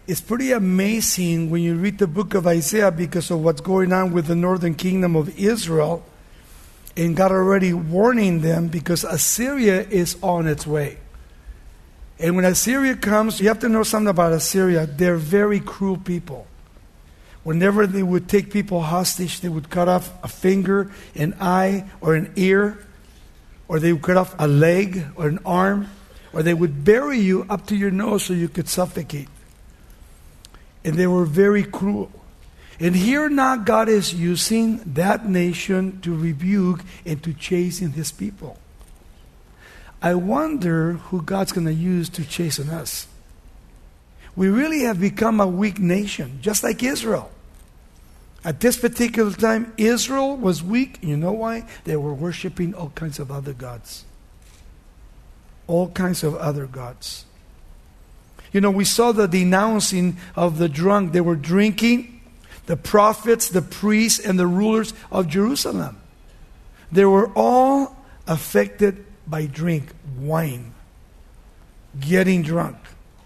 It's pretty amazing when you read the book of Isaiah because of what's going on with the northern kingdom of Israel. And God already warning them because Assyria is on its way. And when Assyria comes, you have to know something about Assyria. They're very cruel people. Whenever they would take people hostage, they would cut off a finger, an eye, or an ear. Or they would cut off a leg or an arm. Or they would bury you up to your nose so you could suffocate. And they were very cruel. And here now God is using that nation to rebuke and to chasten His people. I wonder who God's going to use to chasten us. We really have become a weak nation, just like Israel. At this particular time, Israel was weak. You know why? They were worshiping all kinds of other gods. All kinds of other gods. You know, we saw the denouncing of the drunk. They were drinking. The prophets, the priests, and the rulers of Jerusalem. They were all affected by drink, wine, getting drunk.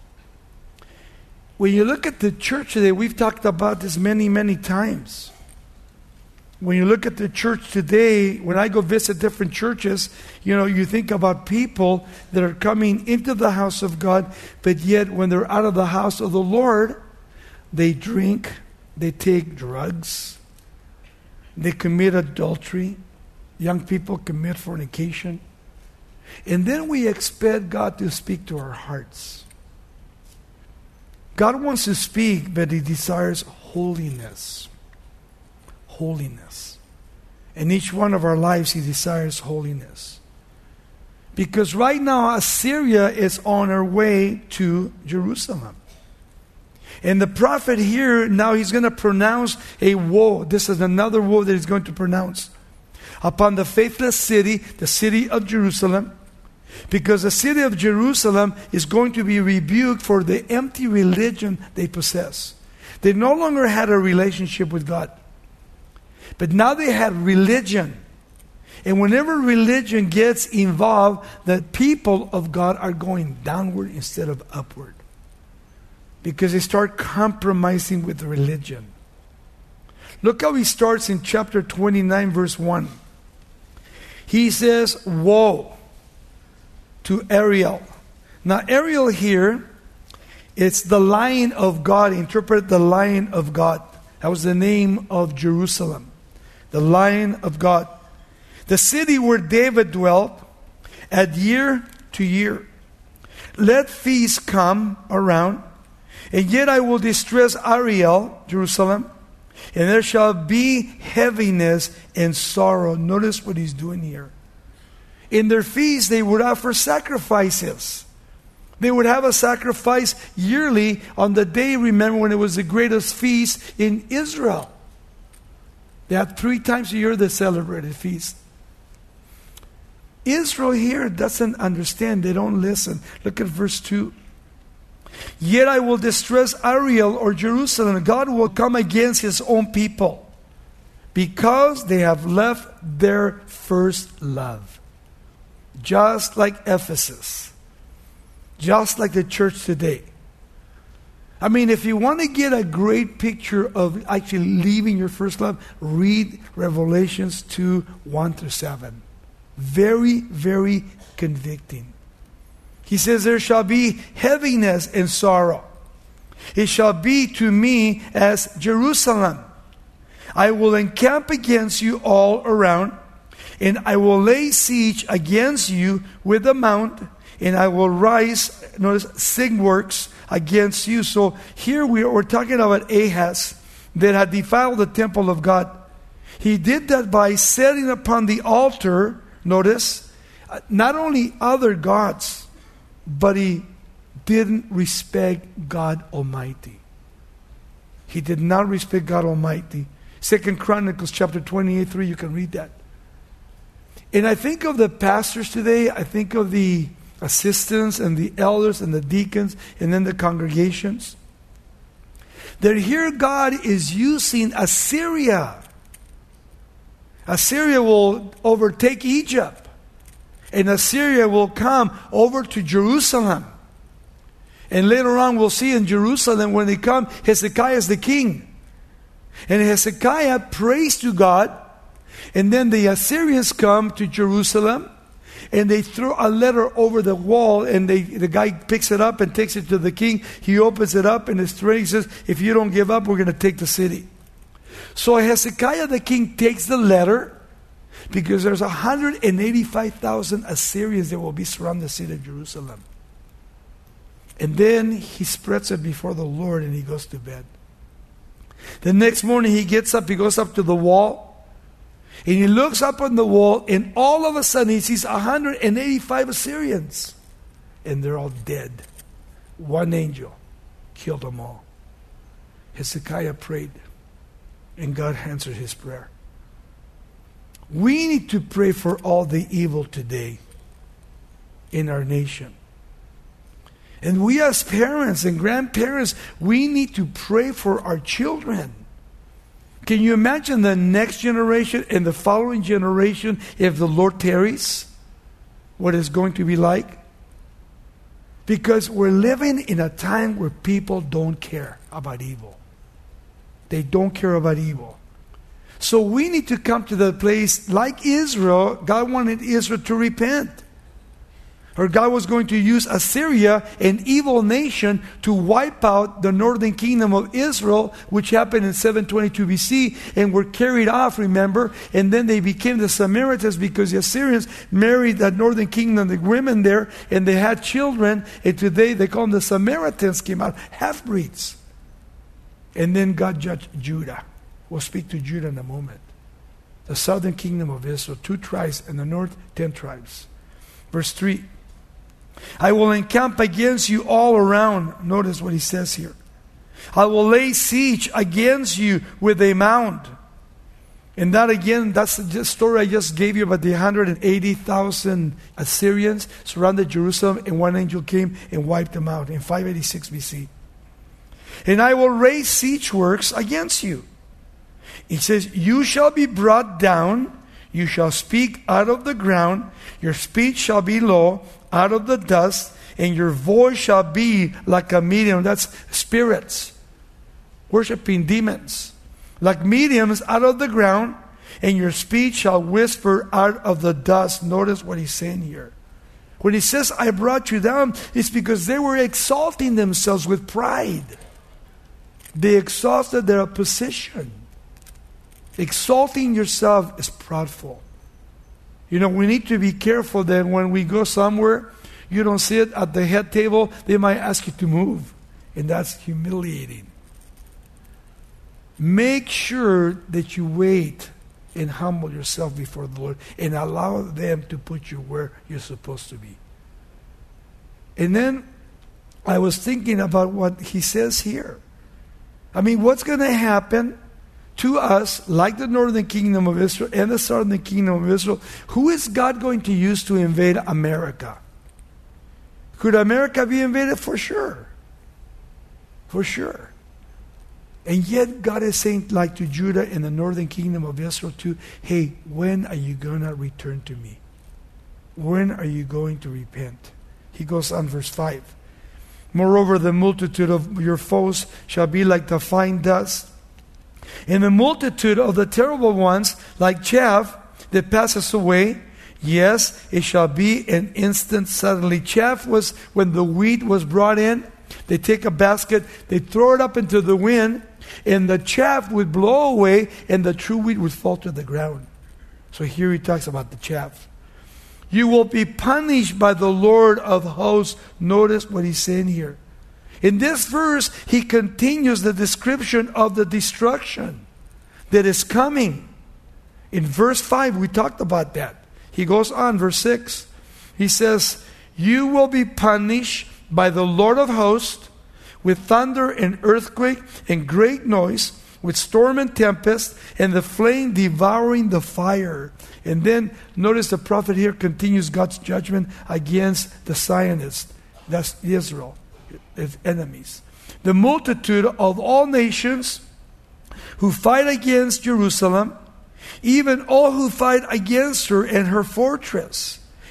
When you look at the church today, we've talked about this many, many times. When you look at the church today, when I go visit different churches, you know, you think about people that are coming into the house of God, but yet when they're out of the house of the Lord, they drink, they take drugs, they commit adultery, young people commit fornication. And then we expect God to speak to our hearts. God wants to speak, but He desires holiness. Holiness. In each one of our lives, He desires holiness. Because right now, Assyria is on her way to Jerusalem. And the prophet here, now he's going to pronounce a woe. This is another woe that he's going to pronounce upon the faithless city, the city of Jerusalem. Because the city of Jerusalem is going to be rebuked for the empty religion they possess. They no longer had a relationship with God. But now they had religion. And whenever religion gets involved, the people of God are going downward instead of upward. Because they start compromising with religion. Look how he starts in chapter 29, verse 1. He says, woe to Ariel. Now Ariel here, it's the Lion of God. Interpret the Lion of God. That was the name of Jerusalem. The Lion of God. The city where David dwelt, at year to year. Let feasts come around, and yet I will distress Ariel, Jerusalem, and there shall be heaviness and sorrow. Notice what he's doing here. In their feasts, they would offer sacrifices. They would have a sacrifice yearly on the day, remember, when it was the greatest feast in Israel. They had 3 times a year they celebrated feast. Israel here doesn't understand. They don't listen. Look at verse 2. Yet I will distress Ariel or Jerusalem. God will come against His own people because they have left their first love. Just like Ephesus. Just like the church today. I mean, if you want to get a great picture of actually leaving your first love, read Revelations 2, 1 through 7. Very, very convicting. He says, there shall be heaviness and sorrow. It shall be to me as Jerusalem. I will encamp against you all around, and I will lay siege against you with a mount, and I will rise, notice, sigworks against you. So here we're talking about Ahaz that had defiled the temple of God. He did that by setting upon the altar, notice, not only other gods, but he didn't respect God Almighty. He did not respect God Almighty. 2 Chronicles chapter 28:3, you can read that. And I think of the pastors today, I think of the assistants and the elders and the deacons and then the congregations. That here God is using Assyria. Assyria will overtake Egypt. And Assyria will come over to Jerusalem. And later on we'll see in Jerusalem when they come, Hezekiah is the king. And Hezekiah prays to God. And then the Assyrians come to Jerusalem. And they throw a letter over the wall. And the guy picks it up and takes it to the king. He opens it up and his threat says, if you don't give up, we're going to take the city. So Hezekiah the king takes the letter. Because there's 185,000 Assyrians that will be surrounding the city of Jerusalem. And then he spreads it before the Lord and he goes to bed. The next morning he gets up, he goes up to the wall. And he looks up on the wall and all of a sudden he sees 185 Assyrians. And they're all dead. One angel killed them all. Hezekiah prayed and God answered his prayer. We need to pray for all the evil today in our nation. And we as parents and grandparents, we need to pray for our children. Can you imagine the next generation and the following generation if the Lord tarries? What it's going to be like? Because we're living in a time where people don't care about evil. They don't care about evil. So we need to come to the place like Israel. God wanted Israel to repent. Or God was going to use Assyria, an evil nation, to wipe out the northern kingdom of Israel, which happened in 722 BC, and were carried off, remember? And then they became the Samaritans because the Assyrians married that northern kingdom, the women there, and they had children, and today they call them the Samaritans, came out, half-breeds. And then God judged Judah. We'll speak to Judah in a moment. The southern kingdom of Israel, 2 tribes, and the north, 10 tribes. Verse 3. I will encamp against you all around. Notice what he says here. I will lay siege against you with a mound. And that again, that's the story I just gave you about the 180,000 Assyrians surrounded Jerusalem, and one angel came and wiped them out in 586 BC. And I will raise siege works against you. He says, you shall be brought down, you shall speak out of the ground, your speech shall be low, out of the dust, and your voice shall be like a medium. That's spirits, worshiping demons. Like mediums out of the ground, and your speech shall whisper out of the dust. Notice what he's saying here. When he says, I brought you down, it's because they were exalting themselves with pride. They exalted their position. Exalting yourself is proudful. You know, we need to be careful that when we go somewhere, you don't sit at the head table, they might ask you to move. And that's humiliating. Make sure that you wait and humble yourself before the Lord and allow them to put you where you're supposed to be. And then I was thinking about what he says here. I mean, what's going to happen to us, like the northern kingdom of Israel and the southern kingdom of Israel? Who is God going to use to invade America? Could America be invaded? For sure. For sure. And yet God is saying, like to Judah and the northern kingdom of Israel too, hey, when are you going to return to me? When are you going to repent? He goes on, verse 5. Moreover, the multitude of your foes shall be like the fine dust, and the multitude of the terrible ones like chaff that passes away. Yes, it shall be an instant suddenly. Chaff was when the wheat was brought in. They take a basket, they throw it up into the wind, and the chaff would blow away, and the true wheat would fall to the ground. So here he talks about the chaff. You will be punished by the Lord of hosts. Notice what he's saying here. In this verse, he continues the description of the destruction that is coming. In verse 5, we talked about that. He goes on, verse 6. He says, you will be punished by the Lord of hosts with thunder and earthquake and great noise, with storm and tempest, and the flame devouring the fire. And then notice the prophet here continues God's judgment against the Zionists. That's Israel, its enemies. The multitude of all nations who fight against Jerusalem, even all who fight against her and her fortress.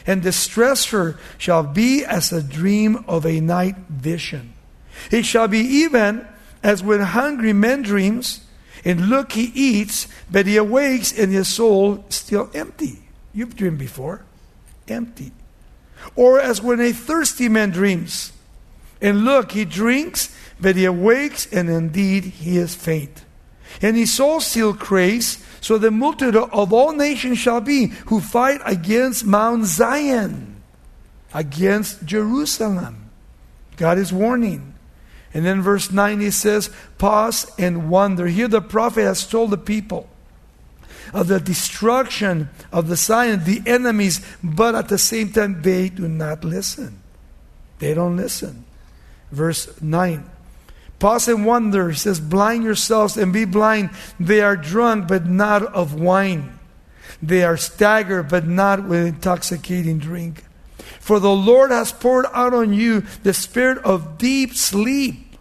and distress her shall be as a dream of a night vision. It shall be even as when hungry man dreams, and look, he eats, but he awakes and his soul still empty. You've dreamed before. Empty. Or as when a thirsty man dreams, and look, he drinks, but he awakes, and indeed he is faint. And his soul still craves, so the multitude of all nations shall be, who fight against Mount Zion, against Jerusalem. God is warning. And then verse 9 he says, pause and wonder. Here the prophet has told the people of the destruction of the Zion, the enemies, but at the same time they do not listen. They don't listen. Verse 9. Pause and wonder. He says, blind yourselves and be blind. They are drunk, but not of wine. They are staggered, but not with intoxicating drink. For the Lord has poured out on you the spirit of deep sleep,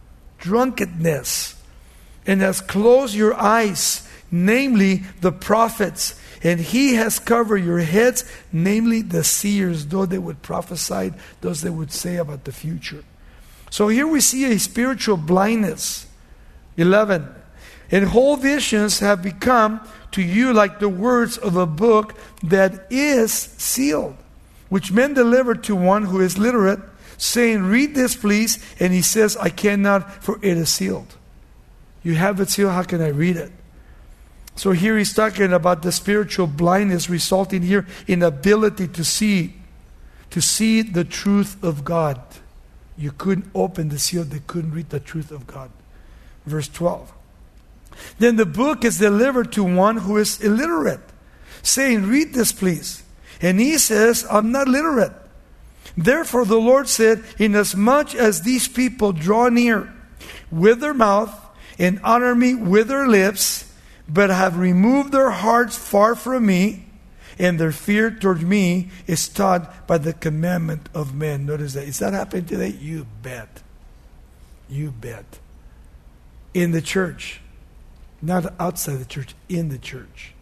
drunkenness, and has closed your eyes, namely the prophets. And he has covered your heads, namely the seers, though they would prophesy, those they would say about the future. So here we see a spiritual blindness. 11. And whole visions have become to you like the words of a book that is sealed, which men deliver to one who is literate, saying, read this please. And he says, I cannot, for it is sealed. You have it sealed, how can I read it? So here he's talking about the spiritual blindness resulting here in ability to see the truth of God. You couldn't open the seal, they couldn't read the truth of God. Verse 12. Then the book is delivered to one who is illiterate, saying, read this please. And he says, I'm not literate. Therefore the Lord said, inasmuch as these people draw near with their mouth and honor me with their lips, but have removed their hearts far from me, and their fear toward me is taught by the commandment of men. Notice that. Is that happening today? You bet. You bet. In the church. Not outside the church, in the church.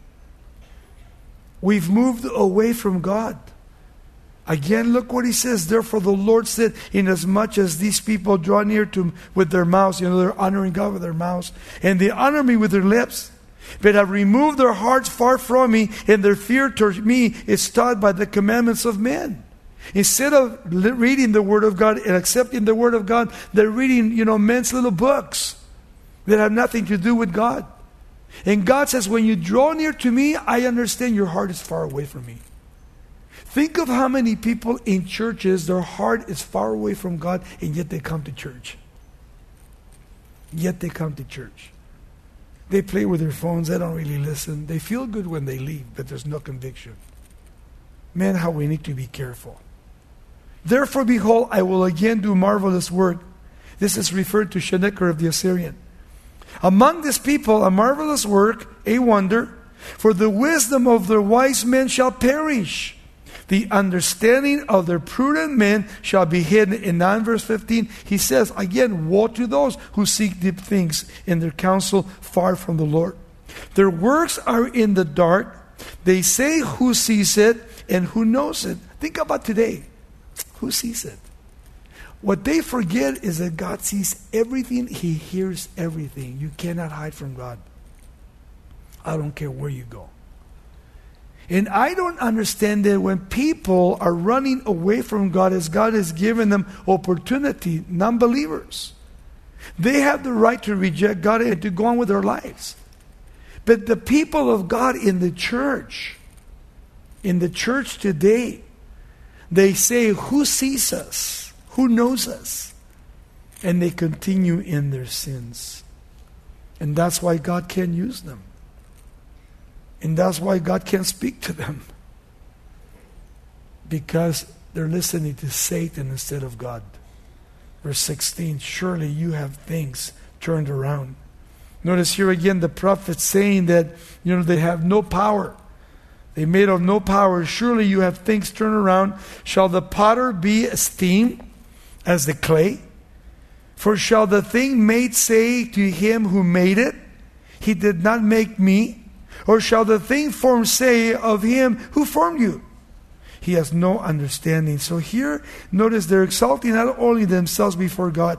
We've moved away from God. Again, look what he says. Therefore the Lord said, inasmuch as these people draw near to him with their mouths, they're honoring God with their mouths, and they honor me with their lips, but have removed their hearts far from me, and their fear toward me is taught by the commandments of men. Instead of reading the Word of God and accepting the Word of God, they're reading, men's little books that have nothing to do with God. And God says, when you draw near to me, I understand your heart is far away from me. Think of how many people in churches, their heart is far away from God, and yet they come to church. Yet they come to church. They play with their phones. They don't really listen. They feel good when they leave, but there's no conviction. Man, how we need to be careful. Therefore, behold, I will again do marvelous work. This is referred to Sennacherib of the Assyrian. Among this people, a marvelous work, a wonder, for the wisdom of their wise men shall perish. The understanding of their prudent men shall be hidden. In 9 verse 15, he says, again, woe to those who seek deep things in their counsel far from the Lord. Their works are in the dark. They say, who sees it and who knows it? Think about today. Who sees it? What they forget is that God sees everything. He hears everything. You cannot hide from God. I don't care where you go. And I don't understand that when people are running away from God as God has given them opportunity, non-believers, they have the right to reject God and to go on with their lives. But the people of God in the church today, they say, who sees us? Who knows us? And they continue in their sins. And that's why God can't use them. And that's why God can't speak to them. Because they're listening to Satan instead of God. Verse 16, surely you have things turned around. Notice here again the prophet saying that, they have no power. They made of no power. Surely you have things turned around. Shall the potter be esteemed as the clay? For shall the thing made say to him who made it, he did not make me? Or shall the thing formed say of him who formed you, he has no understanding. So here, notice they're exalting not only themselves before God,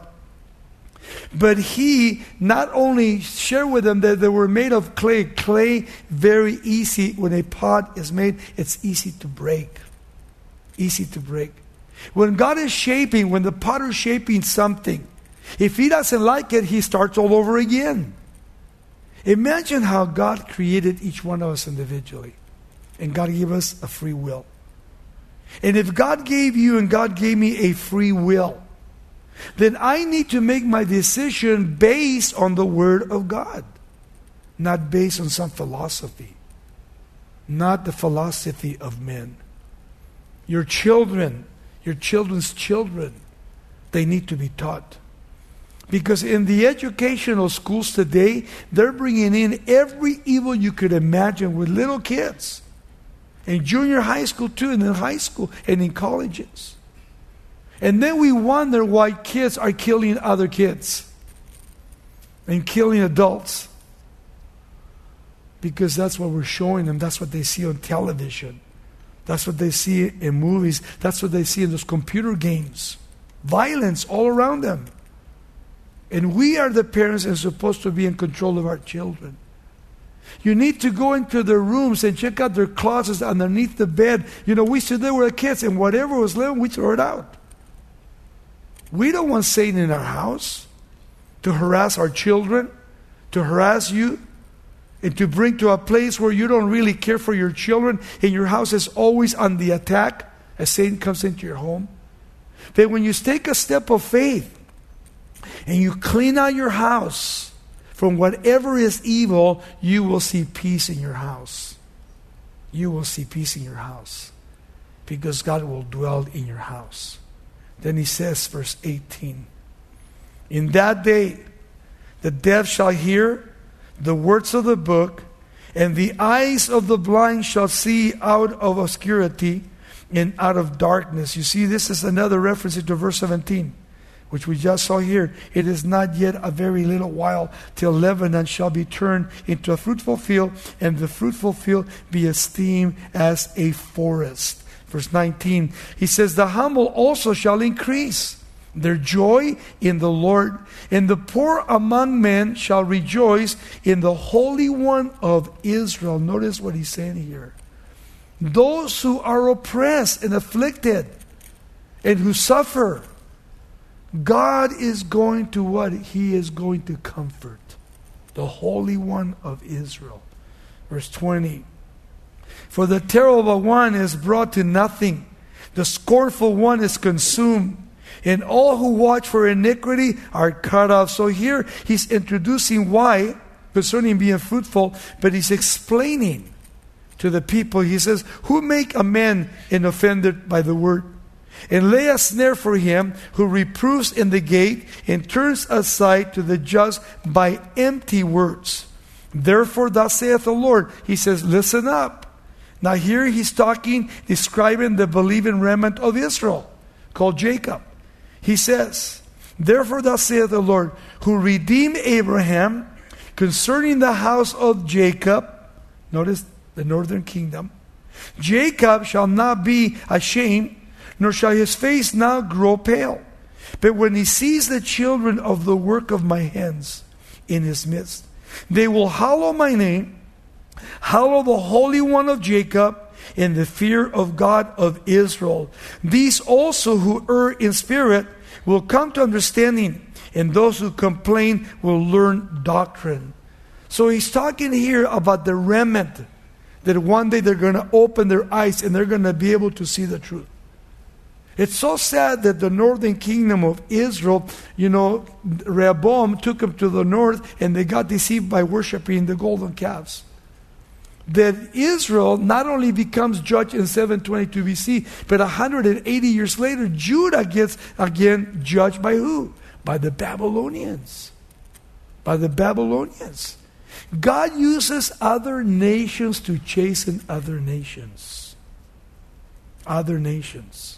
but he not only shared with them that they were made of clay. Clay, very easy. When a pot is made, it's easy to break. Easy to break. When God is shaping, when the potter is shaping something, if he doesn't like it, he starts all over again. Imagine how God created each one of us individually. And God gave us a free will. And if God gave you and God gave me a free will, then I need to make my decision based on the Word of God. Not based on some philosophy. Not the philosophy of men. Your children, your children's children, they need to be taught. Because in the educational schools today, they're bringing in every evil you could imagine with little kids. In junior high school too, and in high school, and in colleges. And then we wonder why kids are killing other kids. And killing adults. Because that's what we're showing them. That's what they see on television. That's what they see in movies. That's what they see in those computer games. Violence all around them. And we are the parents and supposed to be in control of our children. You need to go into their rooms and check out their closets underneath the bed. You know, we used to do with our kids, and whatever was left, we throw it out. We don't want Satan in our house to harass our children, to harass you, and to bring to a place where you don't really care for your children, and your house is always on the attack as Satan comes into your home. But when you take a step of faith, and you clean out your house from whatever is evil, you will see peace in your house. You will see peace in your house. Because God will dwell in your house. Then he says, verse 18, in that day, the deaf shall hear the words of the book, and the eyes of the blind shall see out of obscurity and out of darkness. You see, this is another reference to verse 17. Which we just saw here. It is not yet a very little while till Lebanon shall be turned into a fruitful field, and the fruitful field be esteemed as a forest. Verse 19, he says, the humble also shall increase their joy in the Lord, and the poor among men shall rejoice in the Holy One of Israel. Notice what he's saying here. Those who are oppressed and afflicted and who suffer, God is going to what? He is going to comfort the Holy One of Israel. Verse 20. For the terrible one is brought to nothing. The scornful one is consumed. And all who watch for iniquity are cut off. So here he's introducing why concerning being fruitful, but he's explaining to the people. He says, who make a man offended by the word? And lay a snare for him who reproves in the gate and turns aside to the just by empty words. Therefore, thus saith the Lord. He says, listen up. Now here he's talking, describing the believing remnant of Israel, called Jacob. He says, therefore, thus saith the Lord, who redeemed Abraham concerning the house of Jacob. Notice the northern kingdom. Jacob shall not be ashamed, nor shall his face now grow pale. But when he sees the children of the work of my hands in his midst, they will hallow my name, hallow the Holy One of Jacob, in the fear of God of Israel. These also who err in spirit will come to understanding, and those who complain will learn doctrine. So he's talking here about the remnant, that one day they're going to open their eyes and they're going to be able to see the truth. It's so sad that the northern kingdom of Israel, Rehoboam took them to the north and they got deceived by worshiping the golden calves. That Israel not only becomes judged in 722 BC, but 180 years later, Judah gets again judged by who? By the Babylonians. By the Babylonians. God uses other nations to chasten other nations. Other nations.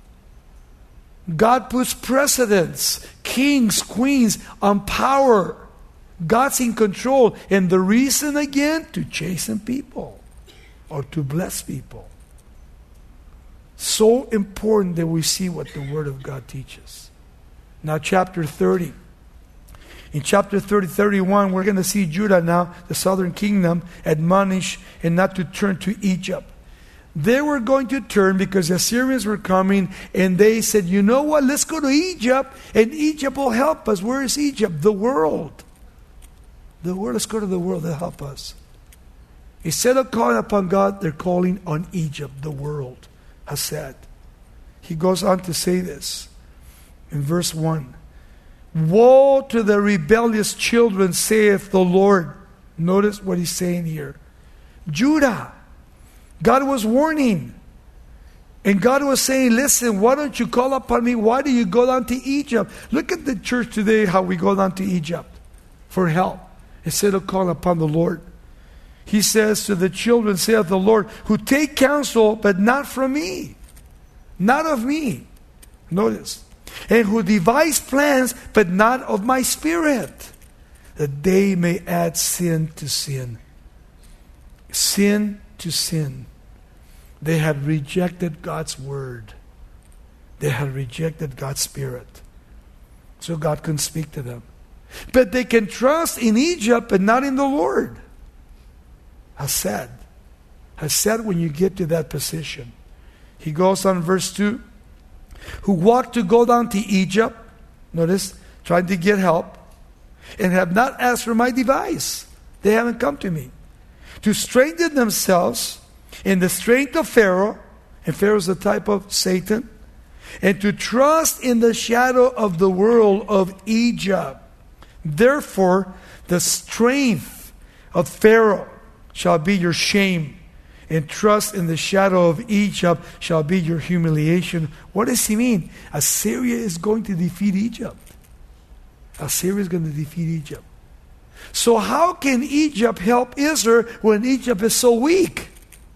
God puts precedents, kings, queens on power. God's in control. And the reason again, to chasten people or to bless people. So important that we see what the Word of God teaches. Now chapter 30. In chapter 30, 31, we're going to see Judah now, the southern kingdom, admonished and not to turn to Egypt. They were going to turn because the Assyrians were coming, and they said, you know what, let's go to Egypt, and Egypt will help us. Where is Egypt? The world. The world, let's go to the world to help us. Instead of calling upon God, they're calling on Egypt, the world, Hased. He goes on to say this in verse 1. Woe to the rebellious children, saith the Lord. Notice what he's saying here. Judah. God was warning. And God was saying, listen, why don't you call upon me? Why do you go down to Egypt? Look at the church today, how we go down to Egypt for help instead of calling upon the Lord. He says to the children, saith the Lord, who take counsel, but not from me. Not of me. Notice. And who devise plans, but not of my spirit, that they may add sin to sin. Sin to sin. They have rejected God's word. They have rejected God's spirit. So God can speak to them. But they can trust in Egypt, but not in the Lord. Hased. Hased when you get to that position. He goes on verse 2. Who walked to go down to Egypt, notice, trying to get help, and have not asked for my device. They haven't come to me. To strengthen themselves in the strength of Pharaoh, and Pharaoh is the type of Satan, and to trust in the shadow of the world of Egypt. Therefore, the strength of Pharaoh shall be your shame, and trust in the shadow of Egypt shall be your humiliation. What does he mean? Assyria is going to defeat Egypt. Assyria is going to defeat Egypt. So how can Egypt help Israel when Egypt is so weak?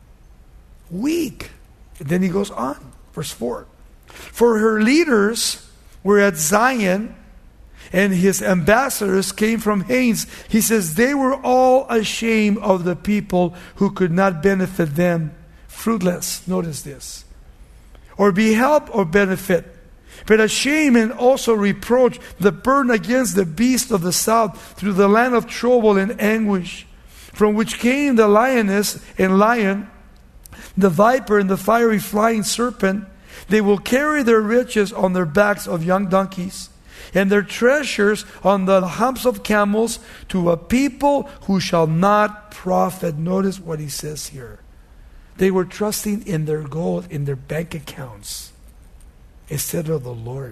Weak. And then he goes on, verse 4. For her leaders were at Zion, and his ambassadors came from Hanes. He says, they were all ashamed of the people who could not benefit them. Fruitless, notice this. Or be help or benefit. But ashamed and also reproach, the burden against the beast of the south through the land of trouble and anguish, from which came the lioness and lion, the viper and the fiery flying serpent. They will carry their riches on their backs of young donkeys, and their treasures on the humps of camels, to a people who shall not profit. Notice what he says here. They were trusting in their gold, in their bank accounts, instead of the Lord.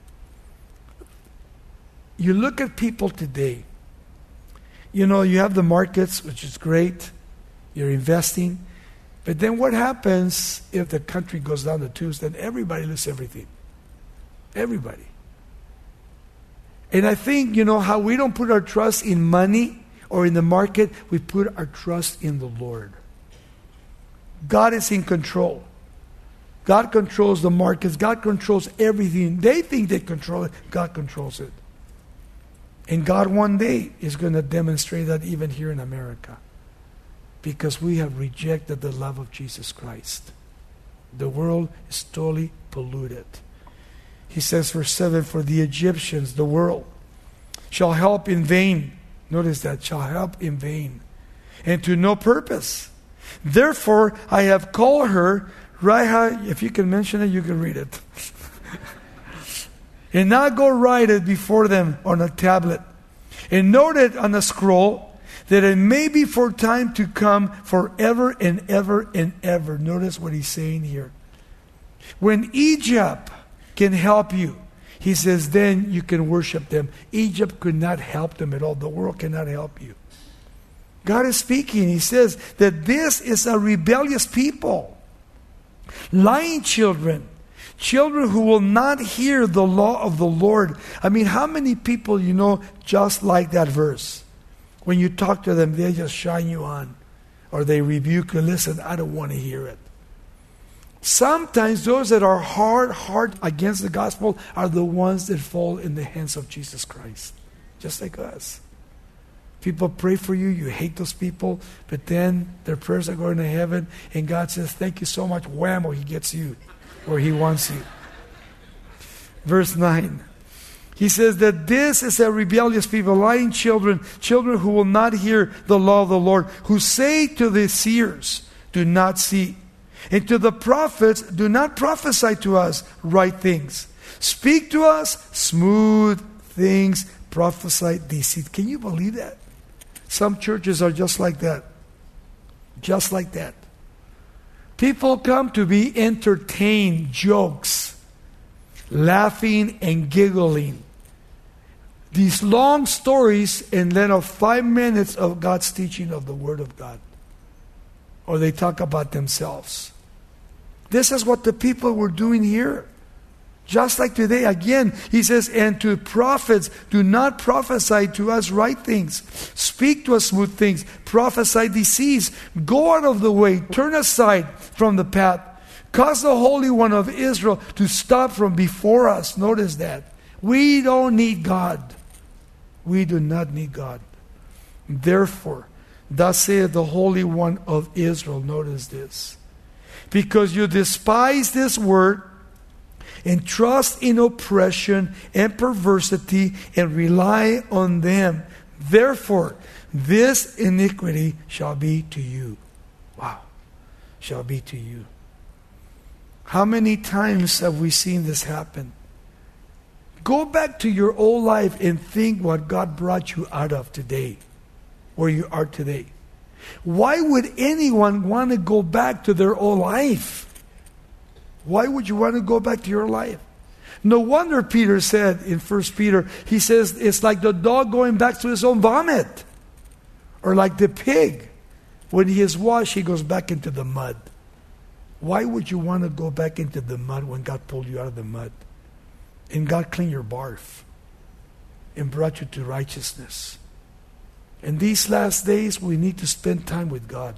You look at people today. You know, you have the markets, which is great. You're investing. But then what happens if the country goes down the tubes? Then everybody loses everything. Everybody. And I think, you know, how we don't put our trust in money or in the market, we put our trust in the Lord. God is in control. God controls the markets. God controls everything. They think they control it. God controls it. And God one day is going to demonstrate that even here in America. Because we have rejected the love of Jesus Christ. The world is totally polluted. He says, verse 7, for the Egyptians, the world, shall help in vain. Notice that, shall help in vain. And to no purpose. Therefore, I have called her, Raiha, if you can mention it, you can read it. And now go write it before them on a tablet. And note it on a scroll, that it may be for time to come, forever and ever and ever. Notice what he's saying here. When Egypt can help you, he says, then you can worship them. Egypt could not help them at all. The world cannot help you. God is speaking. He says that this is a rebellious people. Lying children. Children who will not hear the law of the Lord. I mean, how many people you know just like that verse? When you talk to them, they just shine you on. Or they rebuke you. Listen, I don't want to hear it. Sometimes those that are hard against the gospel are the ones that fall in the hands of Jesus Christ. Just like us. People pray for you. You hate those people. But then their prayers are going to heaven. And God says, thank you so much. Whammo, He gets you where He wants you. Verse 9. He says that this is a rebellious people, lying children, children who will not hear the law of the Lord, who say to the seers, do not see. And to the prophets, do not prophesy to us right things. Speak to us smooth things, prophesy deceit. Can you believe that? Some churches are just like that. Just like that. People come to be entertained, jokes, laughing and giggling. These long stories and then of 5 minutes of God's teaching of the Word of God. Or they talk about themselves. This is what the people were doing here. Just like today, again, he says, and to prophets, do not prophesy to us right things. Speak to us smooth things. Prophesy deceit. Go out of the way. Turn aside from the path. Cause the Holy One of Israel to stop from before us. Notice that. We don't need God. We do not need God. Therefore, thus saith the Holy One of Israel. Notice this. Because you despise this word, and trust in oppression and perversity, and rely on them. Therefore, this iniquity shall be to you. Wow. Shall be to you. How many times have we seen this happen? Go back to your old life and think what God brought you out of today, where you are today. Why would anyone want to go back to their old life? Why would you want to go back to your life? No wonder Peter said in 1 Peter, he says it's like the dog going back to his own vomit. Or like the pig. When he is washed, he goes back into the mud. Why would you want to go back into the mud when God pulled you out of the mud? And God cleaned your barf and brought you to righteousness. In these last days, we need to spend time with God.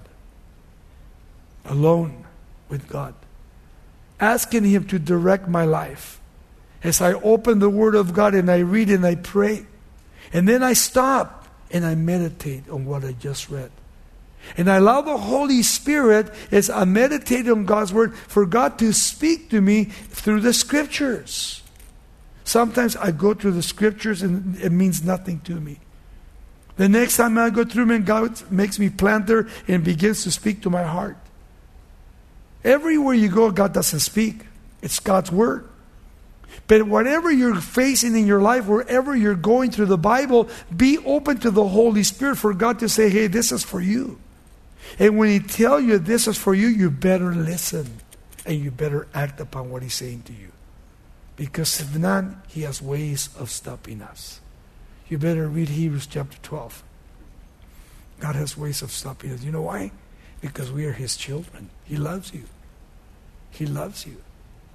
Alone with God. Asking Him to direct my life. As I open the Word of God and I read and I pray. And then I stop and I meditate on what I just read. And I allow the Holy Spirit, as I meditate on God's Word, for God to speak to me through the Scriptures. Sometimes I go through the Scriptures and it means nothing to me. The next time I go through them, and God makes me plant there and begins to speak to my heart. Everywhere you go, God doesn't speak. It's God's Word. But whatever you're facing in your life, wherever you're going through the Bible, be open to the Holy Spirit for God to say, hey, this is for you. And when He tells you this is for you, you better listen. And you better act upon what He's saying to you. Because if not, He has ways of stopping us. You better read Hebrews chapter 12. God has ways of stopping us. You know why? Because we are His children. He loves you. He loves you.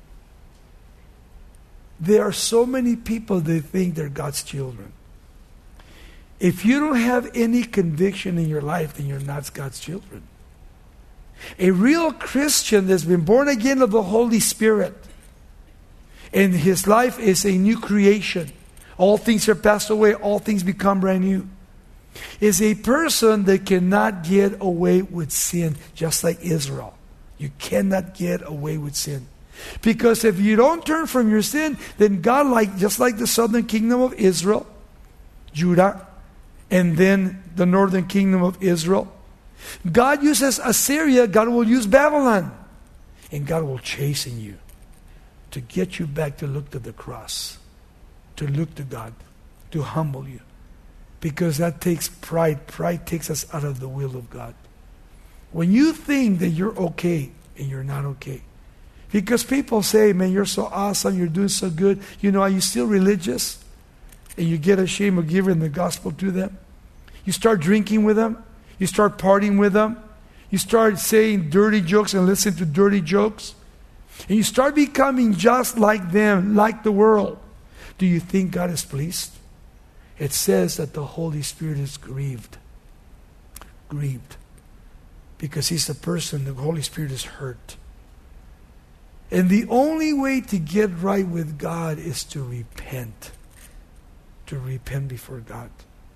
There are so many people that think they're God's children. If you don't have any conviction in your life, then you're not God's children. A real Christian that's been born again of the Holy Spirit, and his life is a new creation. All things are passed away, all things become brand new. Is a person that cannot get away with sin, just like Israel. You cannot get away with sin. Because if you don't turn from your sin, then God, just like the southern kingdom of Israel, Judah, and then the northern kingdom of Israel, God uses Assyria, God will use Babylon. And God will chasten you to get you back to look to the cross, to look to God, to humble you. Because that takes pride. Pride takes us out of the will of God. When you think that you're okay, and you're not okay. Because people say, man, you're so awesome, you're doing so good. You know, are you still religious? And you get ashamed of giving the gospel to them. You start drinking with them. You start partying with them. You start saying dirty jokes and listening to dirty jokes. And you start becoming just like them, like the world. Do you think God is pleased? It says that the Holy Spirit is grieved. Grieved. Because He's the person, the Holy Spirit is hurt. And the only way to get right with God is to repent. To repent before God.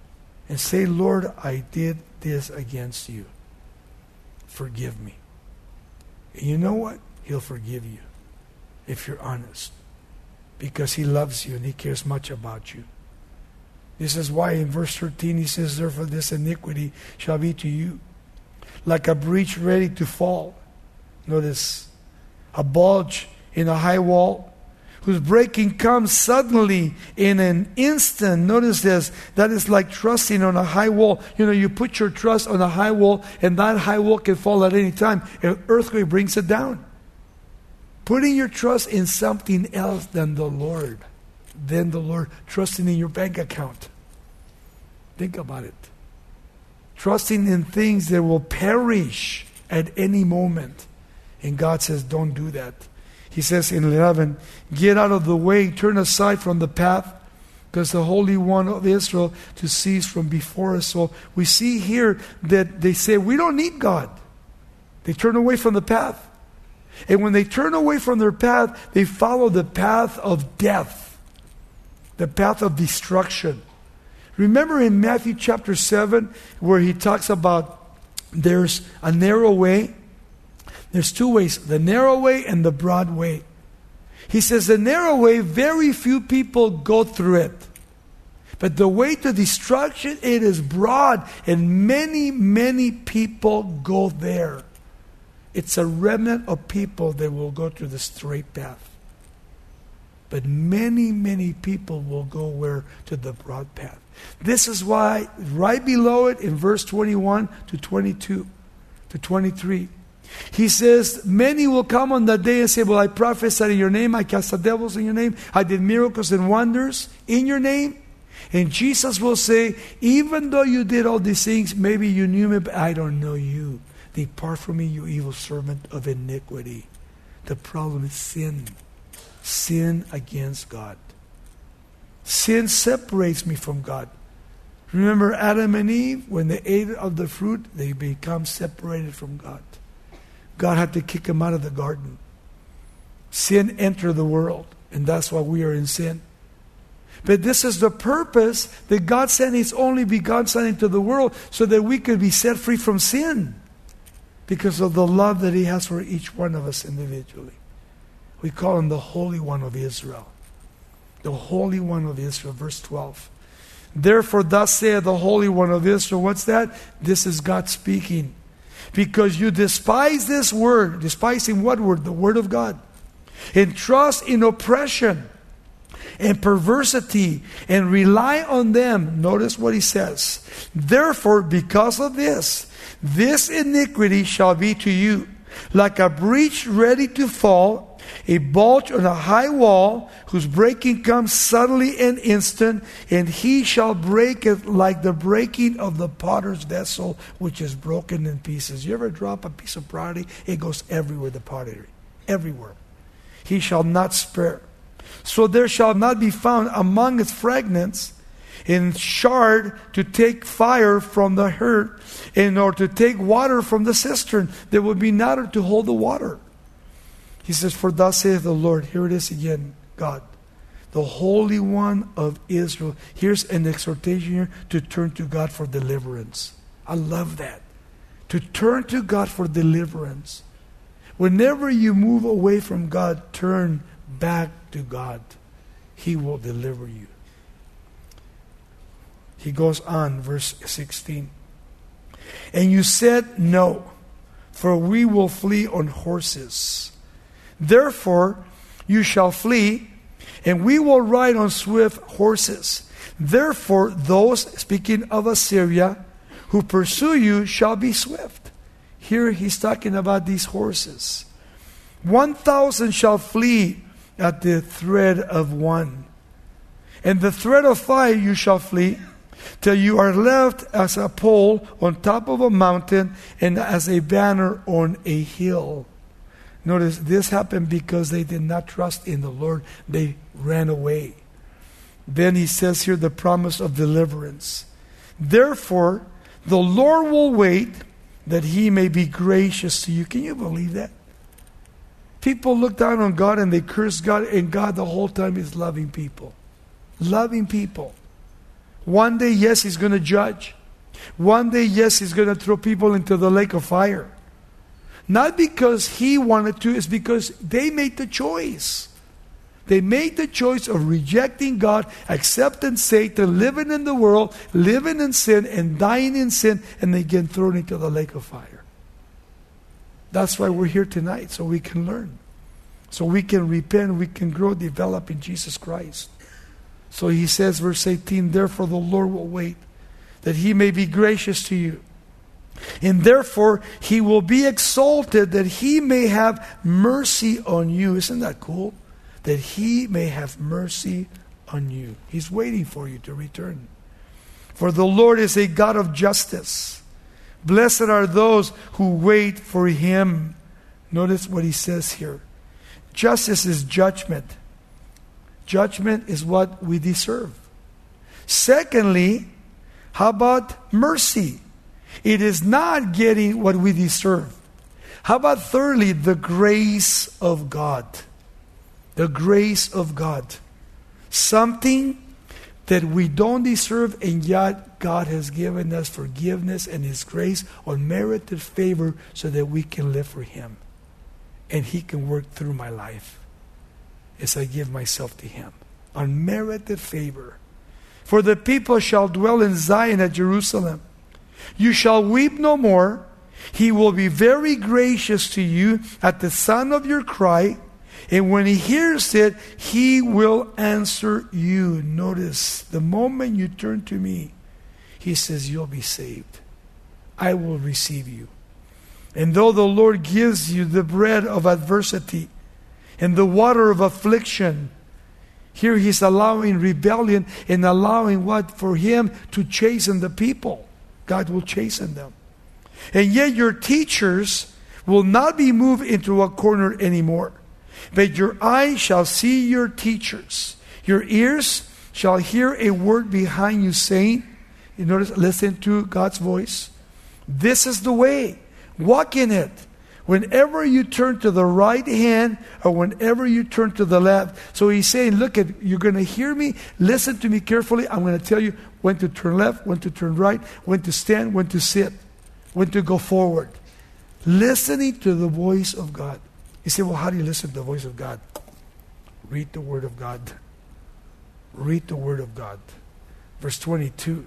and say, Lord, I did this against you. Forgive me. And you know what? He'll forgive you if you're honest, because He loves you and He cares much about you. This is why in verse 13 He says, therefore this iniquity shall be to you like a breach ready to fall. Notice, a bulge in a high wall, whose breaking comes suddenly in an instant. Notice this, that is like trusting on a high wall. You know, you put your trust on a high wall, and that high wall can fall at any time. An earthquake brings it down. Putting your trust in something else than the Lord. Than the Lord. Trusting in your bank account. Think about it. Trusting in things that will perish at any moment. And God says, don't do that. He says in 11, get out of the way, turn aside from the path, because the Holy One of Israel to cease from before us. So we see here that they say, we don't need God. They turn away from the path. And when they turn away from their path, they follow the path of death, the path of destruction. Remember in Matthew chapter 7, where He talks about there's a narrow way. There's two ways, the narrow way and the broad way. He says the narrow way, very few people go through it. But the way to destruction, it is broad, and many, many people go there. It's a remnant of people that will go through the straight path. But many, many people will go where? To the broad path. This is why, right below it, in verse 21 to 22 to 23, He says, many will come on that day and say, well, I prophesied in your name, I cast out devils in your name, I did miracles and wonders in your name. And Jesus will say, even though you did all these things, maybe you knew me, but I don't know you. Depart from me, you evil servant of iniquity. The problem is sin. Sin against God. Sin separates me from God. Remember Adam and Eve, when they ate of the fruit, they become separated from God. God had to kick them out of the garden. Sin entered the world, and that's why we are in sin. But this is the purpose that God sent His only begotten Son into the world, so that we could be set free from sin, because of the love that He has for each one of us individually. We call Him the Holy One of Israel. The Holy One of Israel, verse 12. Therefore thus saith the Holy One of Israel. What's that? This is God speaking. Because you despise this word. Despising what word? The word of God. And trust in oppression and perversity and rely on them. Notice what He says. Therefore, because of this iniquity shall be to you like a breach ready to fall, a bulge on a high wall, whose breaking comes suddenly and instant, and He shall break it like the breaking of the potter's vessel, which is broken in pieces. You ever drop a piece of pottery? It goes everywhere, the pottery. Everywhere. He shall not spare. So there shall not be found among its fragments and shard to take fire from the hearth, and or to take water from the cistern. There will be none to hold the water. He says, for thus saith the Lord. Here it is again, God, the Holy One of Israel. Here's an exhortation here to turn to God for deliverance. I love that. To turn to God for deliverance. Whenever you move away from God, turn back to God. He will deliver you. He goes on, verse 16. And you said, no, for we will flee on horses. Therefore, you shall flee, and we will ride on swift horses. Therefore, those, speaking of Assyria, who pursue you shall be swift. Here he's talking about these horses. 1,000 shall flee at the thread of one. And the thread of 5 you shall flee, till you are left as a pole on top of a mountain and as a banner on a hill. Notice this happened because they did not trust in the Lord. They ran away. Then he says here the promise of deliverance. Therefore, the Lord will wait that He may be gracious to you. Can you believe that? People look down on God and they curse God, and God the whole time is loving people. Loving people. One day, yes, He's going to judge. One day, yes, He's going to throw people into the lake of fire. Not because He wanted to, it's because they made the choice. They made the choice of rejecting God, accepting Satan, living in the world, living in sin, and dying in sin, and they get thrown into the lake of fire. That's why we're here tonight, so we can learn. So we can repent, we can grow, develop in Jesus Christ. So He says, verse 18, therefore the Lord will wait, that He may be gracious to you. And therefore He will be exalted, that He may have mercy on you. Isn't that cool? That He may have mercy on you. He's waiting for you to return. For the Lord is a God of justice. Blessed are those who wait for Him. Notice what He says here. Justice is judgment. Judgment is what we deserve. Secondly, how about mercy? It is not getting what we deserve. How about thirdly, the grace of God? The grace of God. Something that we don't deserve, and yet God has given us forgiveness and His grace, unmerited favor, so that we can live for Him. And He can work through my life as I give myself to Him. Unmerited favor. For the people shall dwell in Zion at Jerusalem. You shall weep no more. He will be very gracious to you at the sound of your cry. And when He hears it, He will answer you. Notice, the moment you turn to me, He says, you'll be saved. I will receive you. And though the Lord gives you the bread of adversity and the water of affliction, here He's allowing rebellion and allowing what? For Him to chasten the people. God will chasten them. And yet your teachers will not be moved into a corner anymore. But your eyes shall see your teachers. Your ears shall hear a word behind you saying, you notice, listen to God's voice. This is the way. Walk in it. Whenever you turn to the right hand or whenever you turn to the left. So He's saying, look, you're going to hear me. Listen to me carefully. I'm going to tell you when to turn left, when to turn right, when to stand, when to sit, when to go forward. Listening to the voice of God. You say, well, how do you listen to the voice of God? Read the Word of God. Read the Word of God. Verse 22.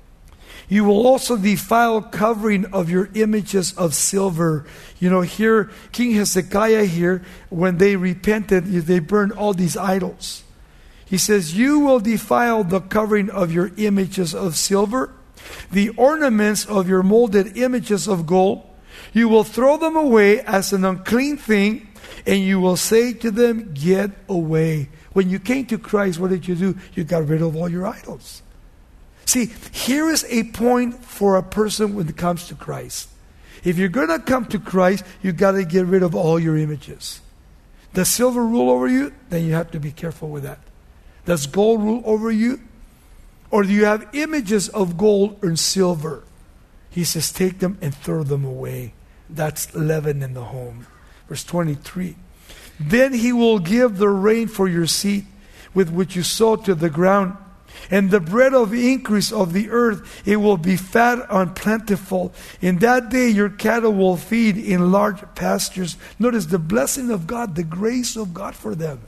You will also defile covering of your images of silver. You know, here, King Hezekiah here, when they repented, they burned all these idols. He says, you will defile the covering of your images of silver, the ornaments of your molded images of gold. You will throw them away as an unclean thing, and you will say to them, get away. When you came to Christ, what did you do? You got rid of all your idols. See, here is a point for a person when it comes to Christ. If you're going to come to Christ, you got to get rid of all your images. Does silver rule over you? Then you have to be careful with that. Does gold rule over you? Or do you have images of gold and silver? He says, take them and throw them away. That's leaven in the home. Verse 23. Then He will give the rain for your seed, with which you sow to the ground. And the bread of increase of the earth, it will be fat and plentiful. In that day your cattle will feed in large pastures. Notice the blessing of God, the grace of God for them.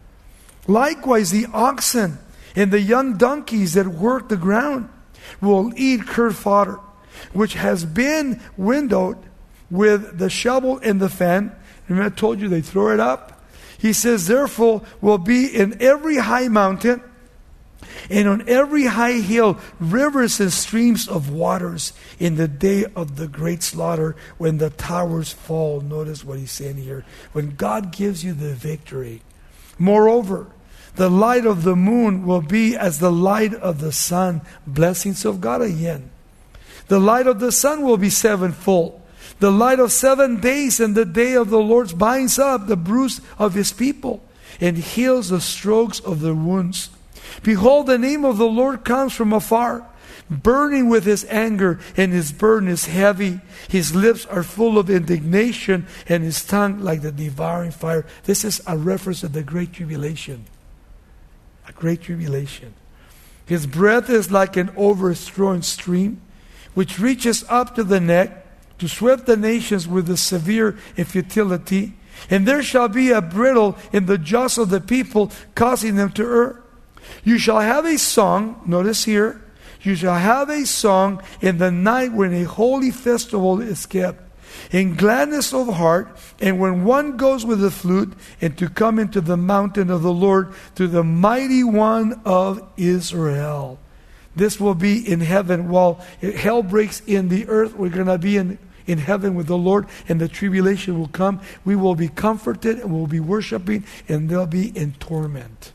Likewise the oxen and the young donkeys that work the ground will eat curd fodder, which has been windowed with the shovel and the fan. Remember I told you they throw it up? He says, therefore will be in every high mountain and on every high hill rivers and streams of waters in the day of the great slaughter, when the towers fall. Notice what He's saying here. When God gives you the victory. Moreover, the light of the moon will be as the light of the sun. Blessings of God again. The light of the sun will be sevenfold. The light of 7 days, and the day of the Lord binds up the bruise of His people and heals the strokes of their wounds. Behold, the name of the Lord comes from afar, burning with His anger, and His burden is heavy. His lips are full of indignation, and His tongue like the devouring fire. This is a reference to the Great Tribulation. A Great Tribulation. His breath is like an overflowing stream, which reaches up to the neck, to sweep the nations with the severe infidelity. And there shall be a brittle in the jaws of the people, causing them to err. You shall have a song, notice here, you shall have a song in the night when a holy festival is kept, in gladness of heart, and when one goes with the flute, and to come into the mountain of the Lord, to the mighty one of Israel. This will be in heaven. While hell breaks in the earth, we're going to be in heaven with the Lord, and the tribulation will come. We will be comforted, and we'll be worshiping, and they'll be in torment.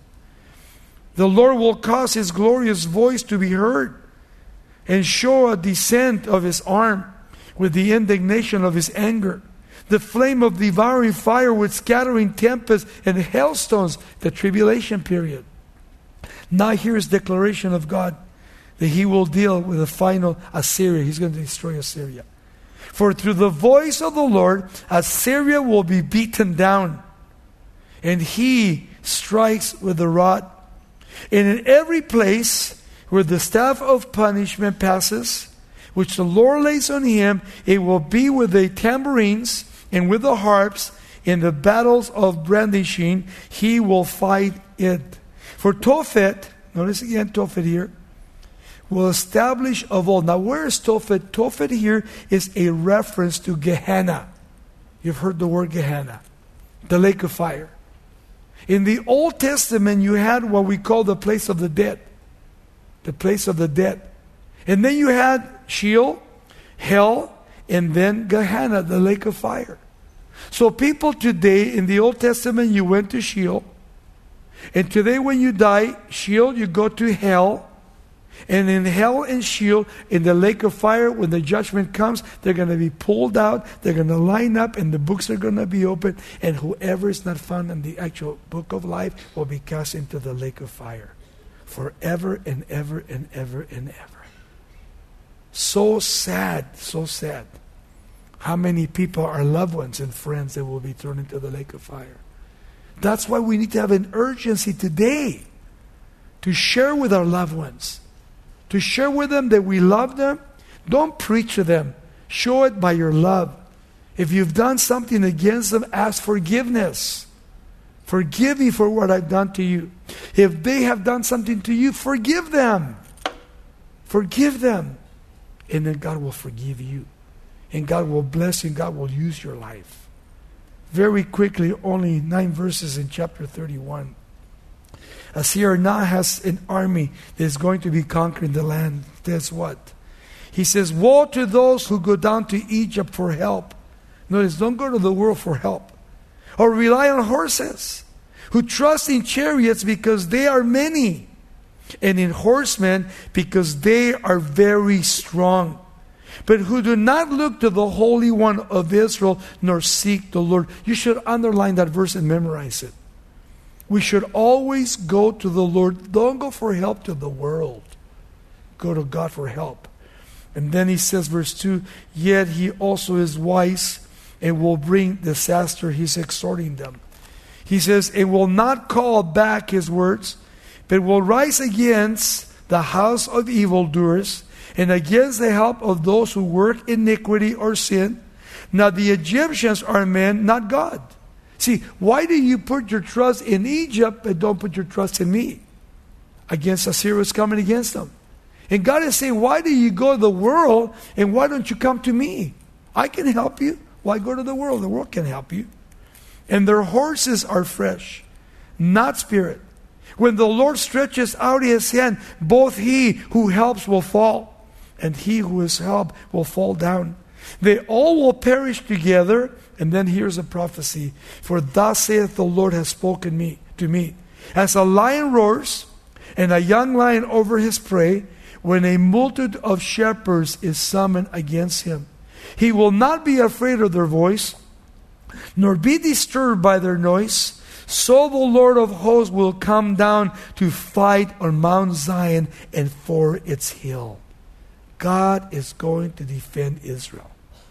The Lord will cause His glorious voice to be heard, and show a descent of His arm with the indignation of His anger. The flame of devouring fire with scattering tempests and hailstones, the tribulation period. Now here's declaration of God that He will deal with the final Assyria. He's going to destroy Assyria. For through the voice of the Lord, Assyria will be beaten down, and He strikes with the rod. And in every place where the staff of punishment passes, which the Lord lays on him, it will be with the tambourines and with the harps. In the battles of brandishing, he will fight it. For Tophet, notice again Tophet here, will establish of old. Now where is Tophet? Tophet here is a reference to Gehenna. You've heard the word Gehenna, the lake of fire. In the Old Testament, you had what we call the place of the dead. The place of the dead. And then you had Sheol, hell, and then Gehenna, the lake of fire. So people today, in the Old Testament, you went to Sheol. And today when you die, Sheol, you go to hell. And in hell and Sheol, in the lake of fire, when the judgment comes, they're going to be pulled out, they're going to line up, and the books are going to be opened, and whoever is not found in the actual book of life will be cast into the lake of fire forever and ever and ever and ever. So sad, so sad. How many people are loved ones and friends that will be thrown into the lake of fire? That's why we need to have an urgency today to share with our loved ones. To share with them that we love them. Don't preach to them. Show it by your love. If you've done something against them, ask forgiveness. Forgive me for what I've done to you. If they have done something to you, forgive them. Forgive them. And then God will forgive you. And God will bless you. And God will use your life. Very quickly, only 9 verses in chapter 31. Assyria now has an army that is going to be conquering the land. That's what? He says, woe to those who go down to Egypt for help. Notice, don't go to the world for help. Or rely on horses. Who trust in chariots because they are many. And in horsemen because they are very strong. But who do not look to the Holy One of Israel, nor seek the Lord. You should underline that verse and memorize it. We should always go to the Lord. Don't go for help to the world. Go to God for help. And then he says, verse 2, yet he also is wise and will bring disaster. He's exhorting them. He says, and will not call back his words, but will rise against the house of evildoers and against the help of those who work iniquity or sin. Now the Egyptians are men, not God. See, why do you put your trust in Egypt but don't put your trust in me? Against Assyria is coming against them. And God is saying, why do you go to the world and why don't you come to me? I can help you. Why go to the world? The world can help you. And their horses are fresh, not spirit. When the Lord stretches out his hand, both he who helps will fall, and he who is helped will fall down. They all will perish together. And then here's a prophecy. For thus saith the Lord has spoken to me. As a lion roars, and a young lion over his prey, when a multitude of shepherds is summoned against him. He will not be afraid of their voice, nor be disturbed by their noise. So the Lord of hosts will come down to fight on Mount Zion and for its hill. God is going to defend Israel.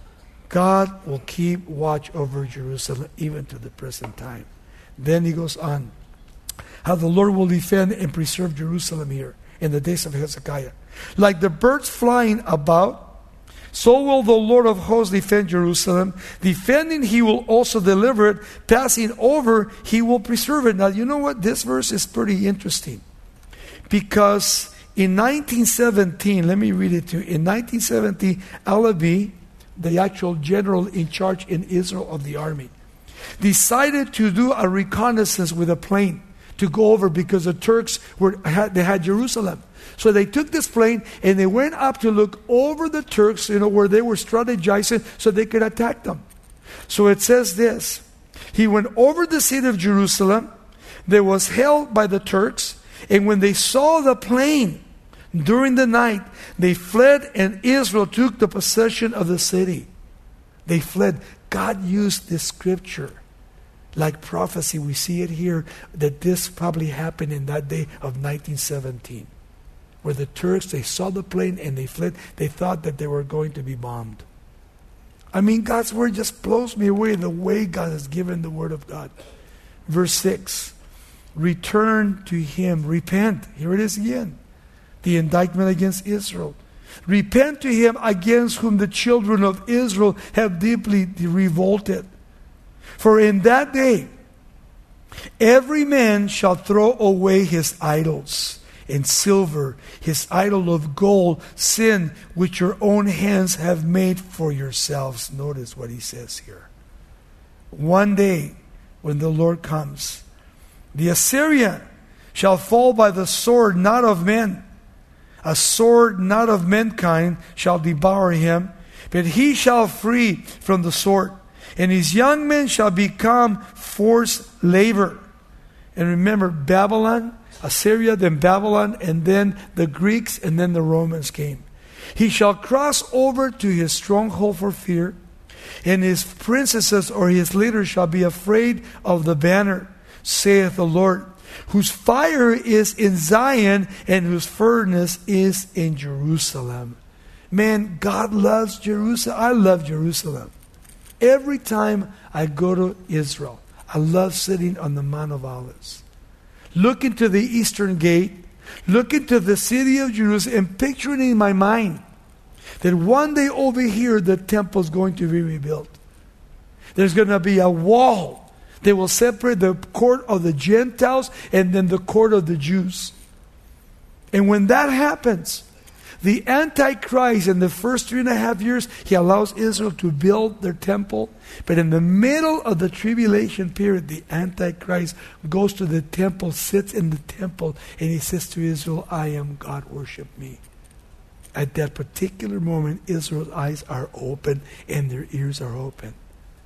God will keep watch over Jerusalem even to the present time. Then he goes on. How the Lord will defend and preserve Jerusalem here. in the days of Hezekiah. Like the birds flying about, so will the Lord of hosts defend Jerusalem. Defending, he will also deliver it. Passing over, he will preserve it. Now, you know what? This verse is pretty interesting. Because in 1917, let me read it to you. In 1917, Alavi, the actual general in charge in Israel of the army, decided to do a reconnaissance with a plane to go over, because the Turks had Jerusalem. So they took this plane and they went up to look over the Turks, where they were strategizing so they could attack them. So it says this: he went over the city of Jerusalem that was held by the Turks, and when they saw the plane during the night, they fled, and Israel took the possession of the city. They fled. God used this scripture like prophecy. We see it here that this probably happened in that day of 1917. Where the Turks, they saw the plane and they fled. They thought that they were going to be bombed. I mean, God's word just blows me away, the way God has given the word of God. Verse 6, return to him, repent. Here it is again. The indictment against Israel. Repent to him against whom the children of Israel have deeply revolted. For in that day, every man shall throw away his idols and silver, his idol of gold, sin which your own hands have made for yourselves. Notice what he says here. One day, when the Lord comes, the Assyrian shall fall by the sword not of men. A sword not of mankind shall devour him, but he shall flee from the sword, and his young men shall become forced labor. And remember, Babylon, Assyria, then Babylon, and then the Greeks, and then the Romans came. He shall cross over to his stronghold for fear, and his princesses or his leaders shall be afraid of the banner, saith the Lord, whose fire is in Zion and whose furnace is in Jerusalem. Man, God loves Jerusalem. I love Jerusalem. Every time I go to Israel, I love sitting on the Mount of Olives. Look into the eastern gate, look into the city of Jerusalem, and picturing in my mind that one day over here the temple is going to be rebuilt. There's going to be a wall that will separate the court of the Gentiles and then the court of the Jews. And when that happens, the Antichrist, in the first 3.5 years, he allows Israel to build their temple. But in the middle of the tribulation period, the Antichrist goes to the temple, sits in the temple, and he says to Israel, I am God, worship me. At that particular moment, Israel's eyes are open and their ears are open.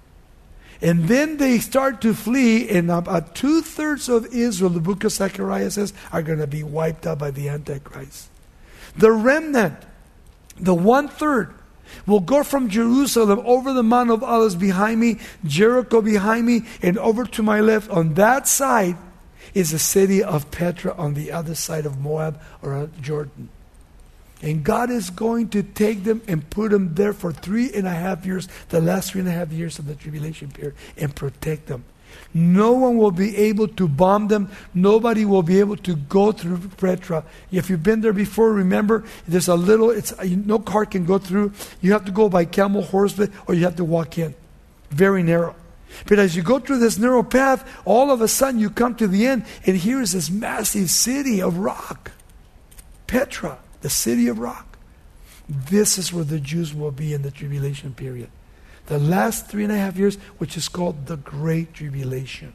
And then they start to flee, and about 2/3 of Israel, the book of Zechariah says, are going to be wiped out by the Antichrist. The remnant, the 1/3, will go from Jerusalem over the Mount of Olives behind me, Jericho behind me, and over to my left. On that side is the city of Petra, on the other side of Moab or Jordan. And God is going to take them and put them there for 3.5 years, the last 3.5 years of the tribulation period, and protect them. No one will be able to bomb them. Nobody will be able to go through Petra. If you've been there before, remember, there's no car can go through. You have to go by camel, horseback, or you have to walk in. Very narrow. But as you go through this narrow path, all of a sudden you come to the end, and here is this massive city of rock. Petra, the city of rock. This is where the Jews will be in the tribulation period. The last 3.5 years, which is called the Great Tribulation.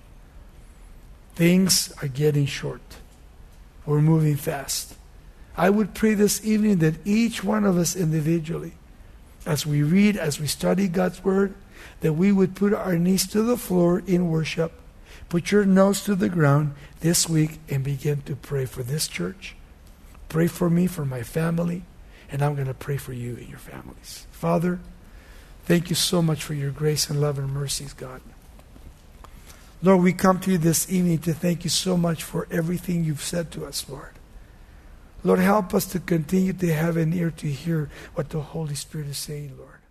Things are getting short. We're moving fast. I would pray this evening that each one of us individually, as we read, as we study God's Word, that we would put our knees to the floor in worship, put your nose to the ground this week, and begin to pray for this church. Pray for me, for my family, and I'm going to pray for you and your families. Father, thank you so much for your grace and love and mercies, God. Lord, we come to you this evening to thank you so much for everything you've said to us, Lord. Lord, help us to continue to have an ear to hear what the Holy Spirit is saying, Lord.